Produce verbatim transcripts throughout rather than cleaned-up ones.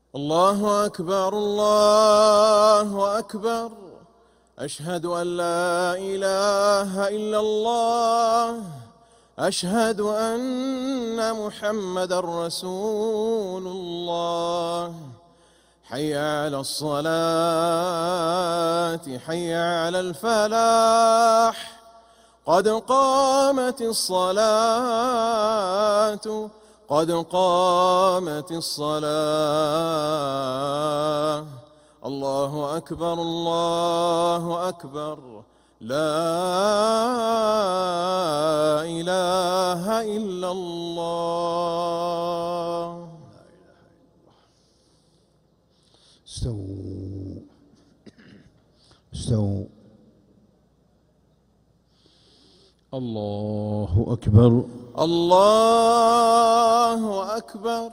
الله أكبر الله أكبر. أشهد أن لا إله إلا الله. أشهد أن محمدًا رسول الله. حي على الصلاة حي على الفلاح. قد قامت الصلاة قد قامت الصلاة. الله أكبر الله أكبر. لا إله إلا الله. استووا استووا. الله أكبر الله أكبر.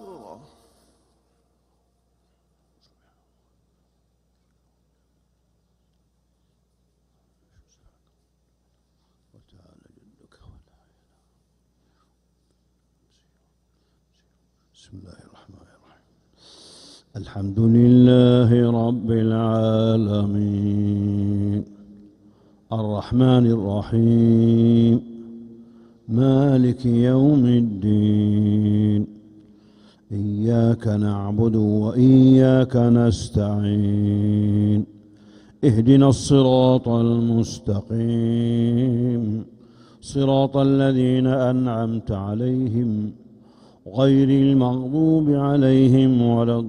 بسم الله الرحمن الرحيم. الحمد لله رب العالمين الرحمن الرحيم مالك يوم الدين. إياك نعبد وإياك نستعين. اهدنا الصراط المستقيم صراط الذين أنعمت عليهم غير المغضوب عليهم ولا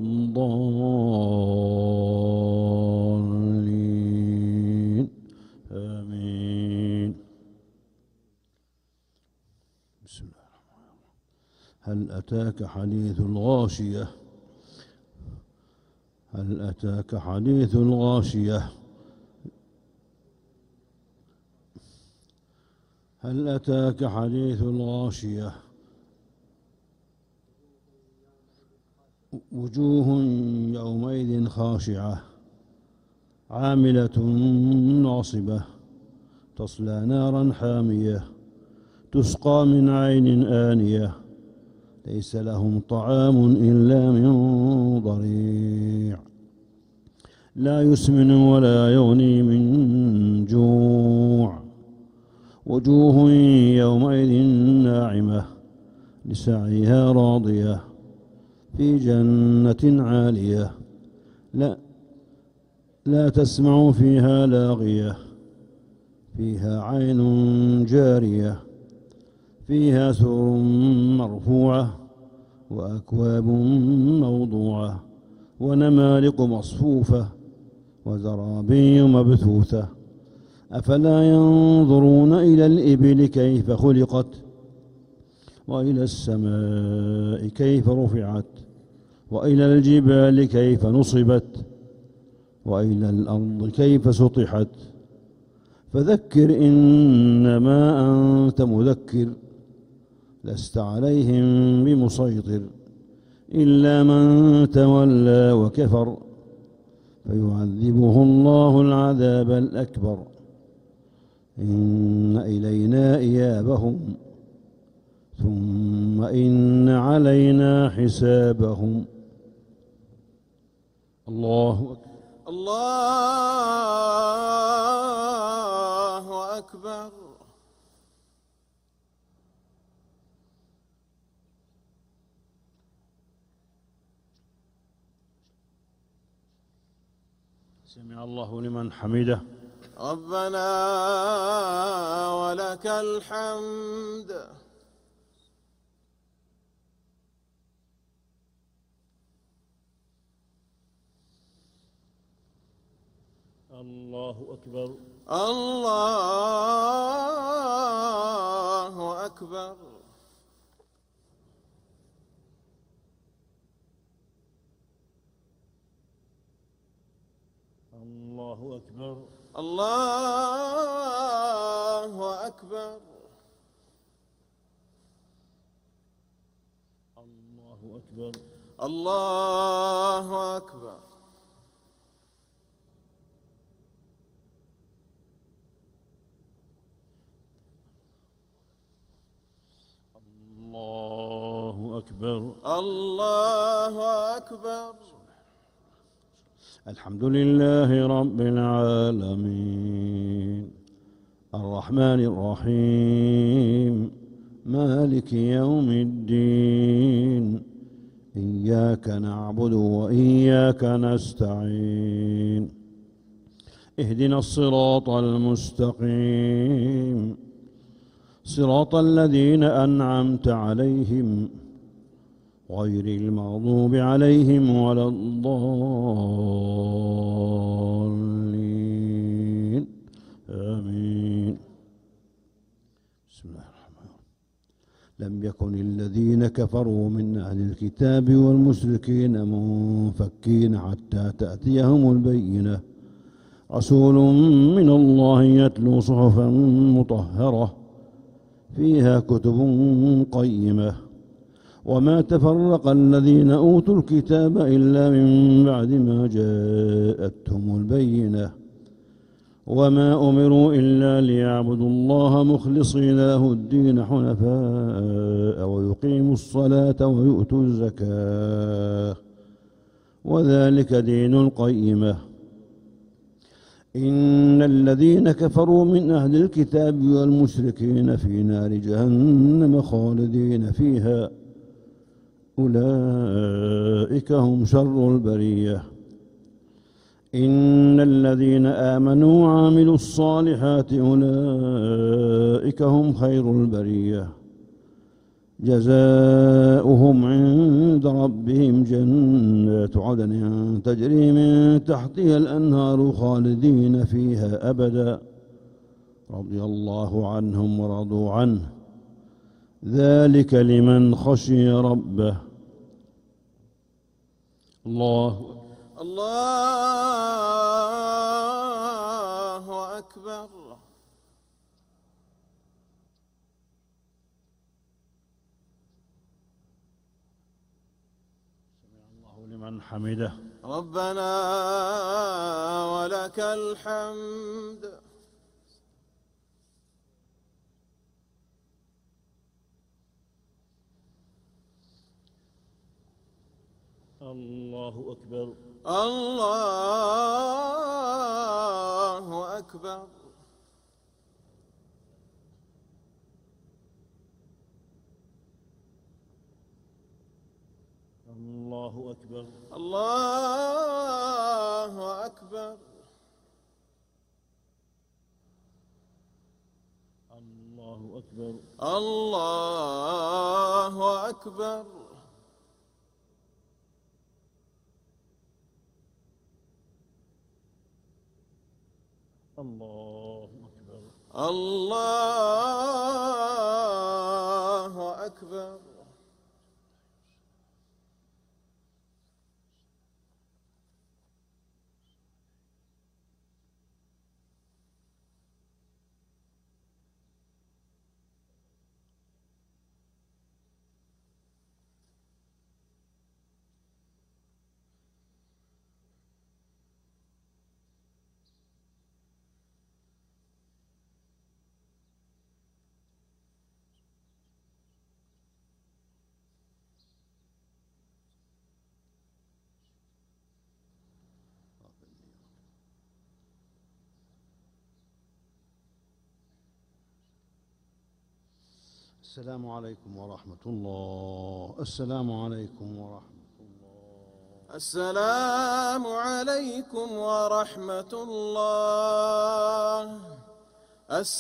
الضالين. آمين. بسم الله الرحمن الرحيم. هل أتاك حديث الغاشية هل أتاك حديث الغاشية هل أتاك حديث الغاشية وجوه يومئذ خاشعة عاملة ناصبة تصلى نارا حامية تسقى من عين آنية ليس لهم طعام إلا من ضريع لا يسمن ولا يغني من جوع. وجوه يومئذ ناعمة لسعيها راضية في جنة عالية لا لا تسمع فيها لاغية فيها عين جارية فيها سرر مرفوعة وأكواب موضوعة ونمارق مصفوفة وزرابي مبثوثة. أفلا ينظرون إلى الإبل كيف خلقت وإلى السماء كيف رفعت وإلى الجبال كيف نصبت وإلى الأرض كيف سطحت. فذكر إنما أنت مذكر لست عليهم بمسيطر إلا من تولى وكفر فيعذبه الله العذاب الأكبر. إن إلينا إيابهم ثم إن علينا حسابهم. الله أكبر الله أكبر. سمع الله لمن حمده. ربنا ولك الحمد. الله أكبر الله أكبر. الله أكبر الله أكبر. الله أكبر الله أكبر. الله أكبر الله أكبر. الحمد لله رب العالمين الرحمن الرحيم مالك يوم الدين إياك نعبد وإياك نستعين اهدنا الصراط المستقيم صراط الذين أنعمت عليهم غير المغضوب عليهم ولا الضالين آمين. بسم الله الرحمن الرحيم. لم يكن الذين كفروا من أهل الكتاب والمشركين منفكين حتى تأتيهم البينة رسول من الله يتلو صحفا مطهرة فيها كتب قيمة وما تفرق الذين أوتوا الكتاب إلا من بعد ما جاءتهم البينة وما أمروا إلا ليعبدوا الله مخلصين له الدين حنفاء ويقيموا الصلاة ويؤتوا الزكاة وذلك دين القيمة إن الذين كفروا من أهل الكتاب والمشركين في نار جهنم خالدين فيها أولئك هم شر البرية إن الذين آمنوا وعملوا الصالحات أولئك هم خير البرية جزاؤهم عند ربهم جنات عدن تجري من تحتها الأنهار خالدين فيها أبدا رضي الله عنهم ورضوا عنه ذلك لمن خشي ربه. الله الله أكبر. سمع الله لمن حمده ربنا ولك الحمد. الله أكبر. الله أكبر. الله أكبر. الله أكبر. الله أكبر. الله أكبر. الله أكبر. الله أكبر. السلام عليكم ورحمة الله. السلام عليكم ورحمة الله. السلام عليكم ورحمة الله.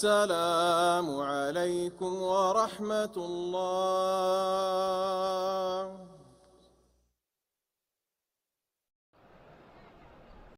السلام عليكم ورحمة الله.